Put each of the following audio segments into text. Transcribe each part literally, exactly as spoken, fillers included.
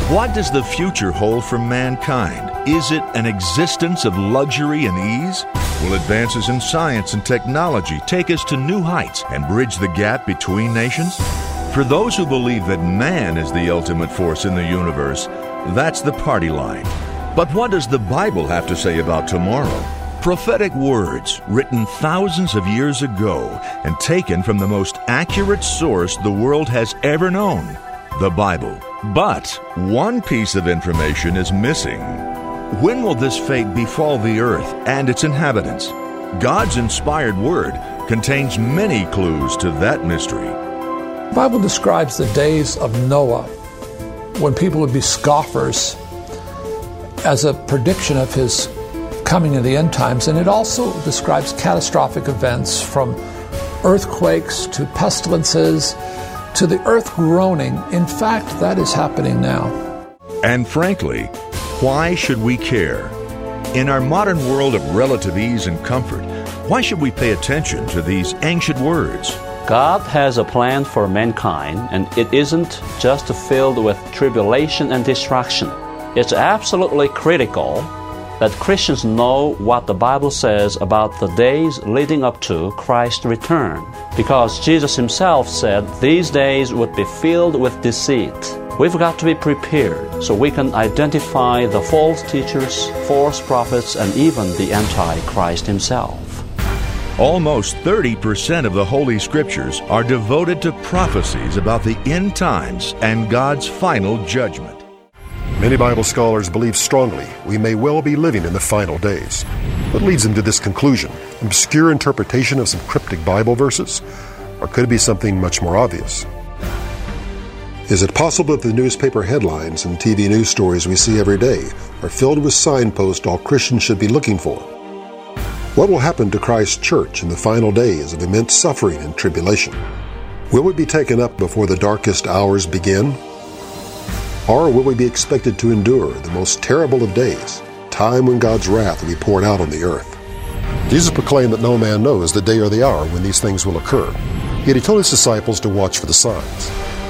What does the future hold for mankind? Is it an existence of luxury and ease? Will advances in science and technology take us to new heights and bridge the gap between nations? For those who believe that man is the ultimate force in the universe, that's the party line. But what does the Bible have to say about tomorrow? Prophetic words written thousands of years ago and taken from the most accurate source the world has ever known, the Bible. But one piece of information is missing. When will this fate befall the earth and its inhabitants? God's inspired word contains many clues to that mystery. The Bible describes the days of Noah, when people would be scoffers, as a prediction of his coming in the end times. And it also describes catastrophic events, from earthquakes to pestilences to the earth groaning. In fact, that is happening now. And frankly, why should we care? In our modern world of relative ease and comfort, why should we pay attention to these ancient words? God has a plan for mankind, and it isn't just filled with tribulation and destruction. It's absolutely critical that Christians know what the Bible says about the days leading up to Christ's return, because Jesus himself said these days would be filled with deceit. We've got to be prepared so we can identify the false teachers, false prophets, and even the Antichrist himself. Almost thirty percent of the Holy Scriptures are devoted to prophecies about the end times and God's final judgment. Many Bible scholars believe strongly we may well be living in the final days. What leads them to this conclusion? Obscure interpretation of some cryptic Bible verses? Or could it be something much more obvious? Is it possible that the newspaper headlines and T V news stories we see every day are filled with signposts all Christians should be looking for? What will happen to Christ's church in the final days of immense suffering and tribulation? Will it be taken up before the darkest hours begin? Or will we be expected to endure the most terrible of days, time when God's wrath will be poured out on the earth? Jesus proclaimed that no man knows the day or the hour when these things will occur. Yet he told his disciples to watch for the signs.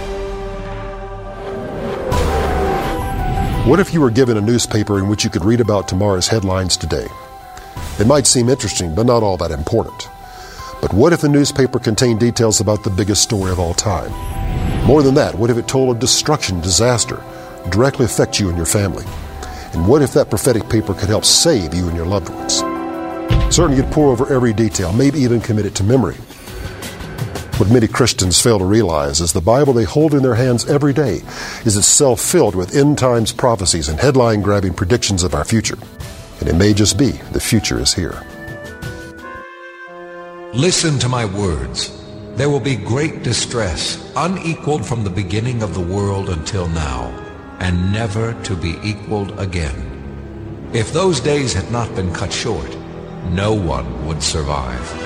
What if you were given a newspaper in which you could read about tomorrow's headlines today? It might seem interesting, but not all that important. But what if the newspaper contained details about the biggest story of all time? More than that, what if it told of destruction, disaster, directly affect you and your family? And what if that prophetic paper could help save you and your loved ones? Certainly you'd pore over every detail, maybe even commit it to memory. What many Christians fail to realize is the Bible they hold in their hands every day is itself filled with end times prophecies and headline-grabbing predictions of our future. And it may just be the future is here. Listen to my words. There will be great distress, unequaled from the beginning of the world until now, and never to be equaled again. If those days had not been cut short, no one would survive.